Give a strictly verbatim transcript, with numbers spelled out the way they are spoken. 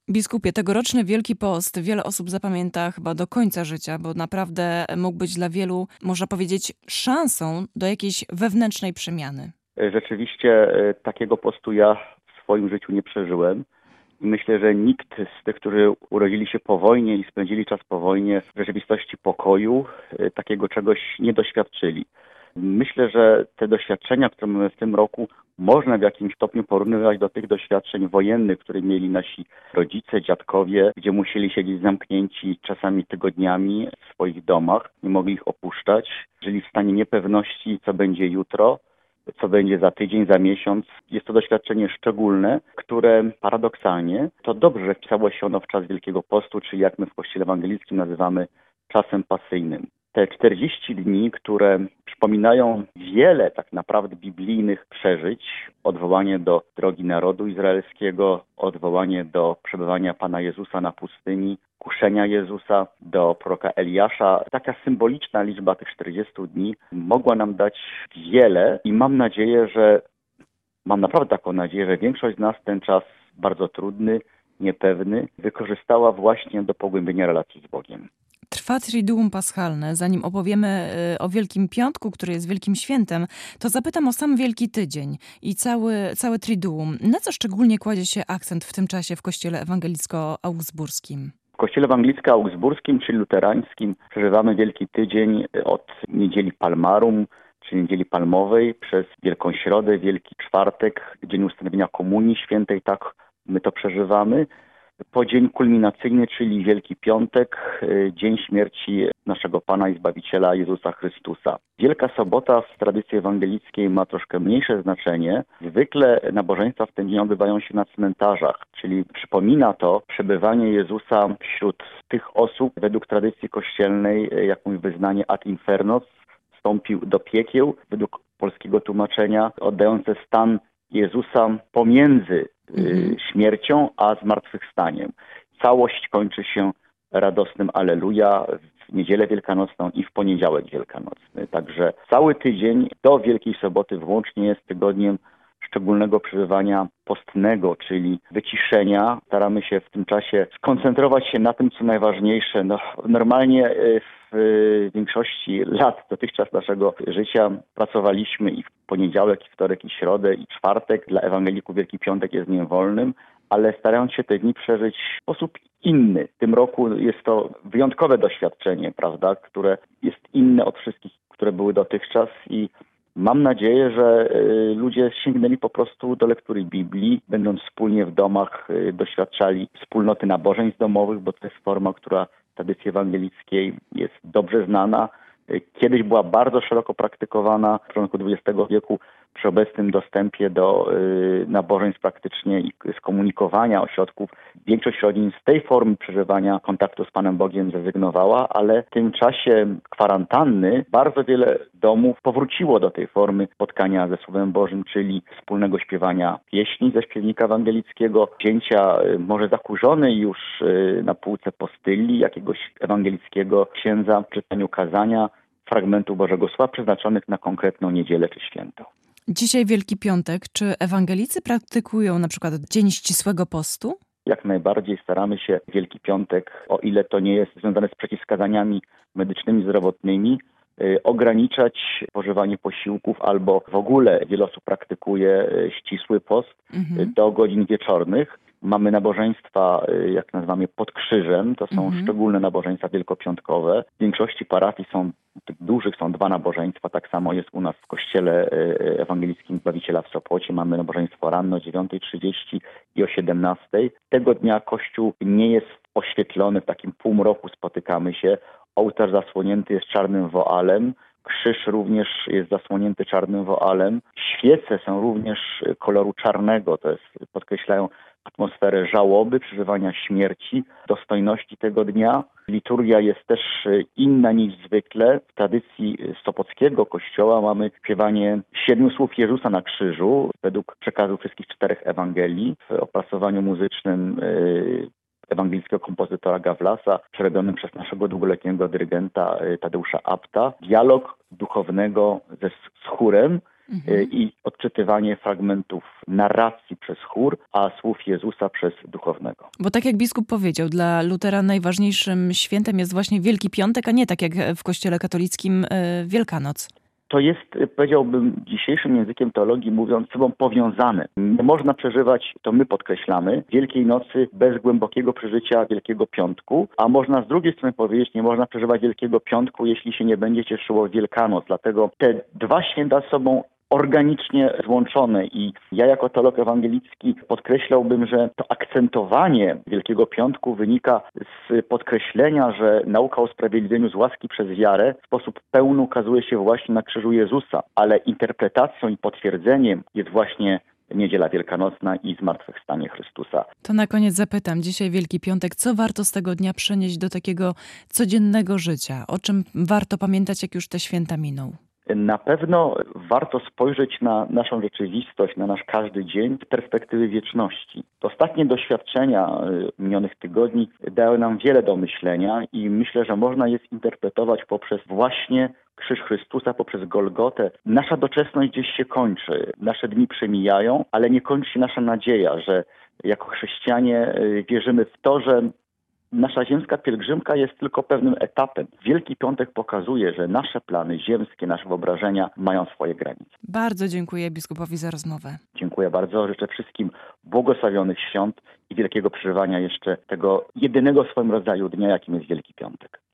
Biskupie, tegoroczny Wielki Post wiele osób zapamięta chyba do końca życia, bo naprawdę mógł być dla wielu, można powiedzieć, szansą do jakiejś wewnętrznej przemiany. Rzeczywiście takiego postu ja w swoim życiu nie przeżyłem. I myślę, że nikt z tych, którzy urodzili się po wojnie i spędzili czas po wojnie w rzeczywistości pokoju, takiego czegoś nie doświadczyli. Myślę, że te doświadczenia, które mamy w tym roku, można w jakimś stopniu porównywać do tych doświadczeń wojennych, które mieli nasi rodzice, dziadkowie, gdzie musieli siedzieć zamknięci czasami tygodniami w swoich domach, nie mogli ich opuszczać, żyli w stanie niepewności, co będzie jutro, co będzie za tydzień, za miesiąc. Jest to doświadczenie szczególne, które paradoksalnie to dobrze, że wpisało się ono w czas Wielkiego Postu, czyli jak my w Kościele Ewangelickim nazywamy czasem pasyjnym. Te czterdzieści dni, które przypominają wiele tak naprawdę biblijnych przeżyć, odwołanie do drogi narodu izraelskiego, odwołanie do przebywania Pana Jezusa na pustyni, kuszenia Jezusa, do proroka Eliasza. Taka symboliczna liczba tych czterdziestu dni mogła nam dać wiele i mam nadzieję, że, mam naprawdę taką nadzieję, że większość z nas ten czas bardzo trudny, niepewny wykorzystała właśnie do pogłębienia relacji z Bogiem. Trwa Triduum Paschalne. Zanim opowiemy o Wielkim Piątku, który jest Wielkim Świętem, to zapytam o sam Wielki Tydzień i cały, całe Triduum. Na co szczególnie kładzie się akcent w tym czasie w Kościele Ewangelicko-Augsburskim? W Kościele Ewangelicko-Augsburskim, czyli luterańskim, przeżywamy Wielki Tydzień od Niedzieli Palmarum, czyli Niedzieli Palmowej, przez Wielką Środę, Wielki Czwartek, Dzień Ustanowienia Komunii Świętej, tak my to przeżywamy. Po dzień kulminacyjny, czyli Wielki Piątek, dzień śmierci naszego Pana i Zbawiciela Jezusa Chrystusa. Wielka Sobota w tradycji ewangelickiej ma troszkę mniejsze znaczenie. Zwykle nabożeństwa w ten dzień odbywają się na cmentarzach, czyli przypomina to przebywanie Jezusa wśród tych osób według tradycji kościelnej, jaką wyznanie ad infernos, wstąpił do piekieł, według polskiego tłumaczenia, oddające stan Jezusa pomiędzy y, śmiercią a zmartwychwstaniem. Całość kończy się radosnym Alleluja w Niedzielę Wielkanocną i w Poniedziałek Wielkanocny. Także cały tydzień do Wielkiej Soboty włącznie jest tygodniem szczególnego przeżywania postnego, czyli wyciszenia. Staramy się w tym czasie skoncentrować się na tym, co najważniejsze. No, normalnie w większości lat dotychczas naszego życia pracowaliśmy i w poniedziałek, i wtorek, i środę, i czwartek. Dla ewangelików Wielki Piątek jest dniem wolnym, ale starając się te dni przeżyć w sposób inny. W tym roku jest to wyjątkowe doświadczenie, prawda, które jest inne od wszystkich, które były dotychczas i mam nadzieję, że ludzie sięgnęli po prostu do lektury Biblii, będąc wspólnie w domach, doświadczali wspólnoty nabożeństw domowych, bo to jest forma, która w tradycji ewangelickiej jest dobrze znana. Kiedyś była bardzo szeroko praktykowana w początku dwudziestego wieku przy obecnym dostępie do y, nabożeństw praktycznie i skomunikowania ośrodków. Większość rodzin z tej formy przeżywania kontaktu z Panem Bogiem zrezygnowała, ale w tym czasie kwarantanny bardzo wiele domów powróciło do tej formy spotkania ze Słowem Bożym, czyli wspólnego śpiewania pieśni ze śpiewnika ewangelickiego, wzięcia y, może zakurzonej już y, na półce postylli jakiegoś ewangelickiego księdza w czytaniu kazania, fragmentów Bożego Słowa przeznaczonych na konkretną niedzielę czy święto. Dzisiaj Wielki Piątek. Czy ewangelicy praktykują na przykład dzień ścisłego postu? Jak najbardziej staramy się Wielki Piątek, o ile to nie jest związane z przeciwwskazaniami medycznymi, zdrowotnymi, yy, ograniczać spożywanie posiłków albo w ogóle wiele osób praktykuje yy, ścisły post yy, do godzin wieczornych. Mamy nabożeństwa, jak nazywamy, pod krzyżem. To są mhm. szczególne nabożeństwa wielkopiątkowe. W większości parafii są, tych dużych są dwa nabożeństwa. Tak samo jest u nas w Kościele Ewangelickim Zbawiciela w Sopocie. Mamy nabożeństwo ranno o dziewiątej trzydzieści i o siedemnastej. Tego dnia Kościół nie jest oświetlony, w takim półmroku spotykamy się. Ołtarz zasłonięty jest czarnym woalem. Krzyż również jest zasłonięty czarnym woalem. Świece są również koloru czarnego. To jest, podkreślają atmosferę żałoby, przeżywania śmierci, dostojności tego dnia. Liturgia jest też inna niż zwykle. W tradycji Sopockiego kościoła mamy śpiewanie siedmiu słów Jezusa na krzyżu według przekazu wszystkich czterech Ewangelii w opracowaniu muzycznym yy, ewangelickiego kompozytora Gawlasa, przerobionym przez naszego długoletniego dyrygenta Tadeusza Abta. Dialog duchownego ze z chórem Mhm. i odczytywanie fragmentów narracji przez chór, a słów Jezusa przez duchownego. Bo tak jak biskup powiedział, dla Lutera najważniejszym świętem jest właśnie Wielki Piątek, a nie tak jak w Kościele katolickim Wielkanoc. To jest, powiedziałbym, dzisiejszym językiem teologii mówiąc, ze sobą powiązane. Nie można przeżywać, to my podkreślamy, Wielkiej Nocy bez głębokiego przeżycia Wielkiego Piątku, a można z drugiej strony powiedzieć, nie można przeżywać Wielkiego Piątku, jeśli się nie będzie cieszyło Wielkanoc. Dlatego te dwa święta z sobą organicznie złączone i ja jako teolog ewangelicki podkreślałbym, że to akcentowanie Wielkiego Piątku wynika z podkreślenia, że nauka o usprawiedliwieniu z łaski przez wiarę w sposób pełny ukazuje się właśnie na krzyżu Jezusa, ale interpretacją i potwierdzeniem jest właśnie Niedziela Wielkanocna i Zmartwychwstanie Chrystusa. To na koniec zapytam, dzisiaj Wielki Piątek, co warto z tego dnia przenieść do takiego codziennego życia? O czym warto pamiętać, jak już te święta miną? Na pewno warto spojrzeć na naszą rzeczywistość, na nasz każdy dzień z perspektywy wieczności. Ostatnie doświadczenia minionych tygodni dały nam wiele do myślenia i myślę, że można je zinterpretować poprzez właśnie krzyż Chrystusa, poprzez Golgotę. Nasza doczesność gdzieś się kończy, nasze dni przemijają, ale nie kończy się nasza nadzieja, że jako chrześcijanie wierzymy w to, że nasza ziemska pielgrzymka jest tylko pewnym etapem. Wielki Piątek pokazuje, że nasze plany ziemskie, nasze wyobrażenia mają swoje granice. Bardzo dziękuję biskupowi za rozmowę. Dziękuję bardzo. Życzę wszystkim błogosławionych świąt i wielkiego przeżywania jeszcze tego jedynego w swoim rodzaju dnia, jakim jest Wielki Piątek.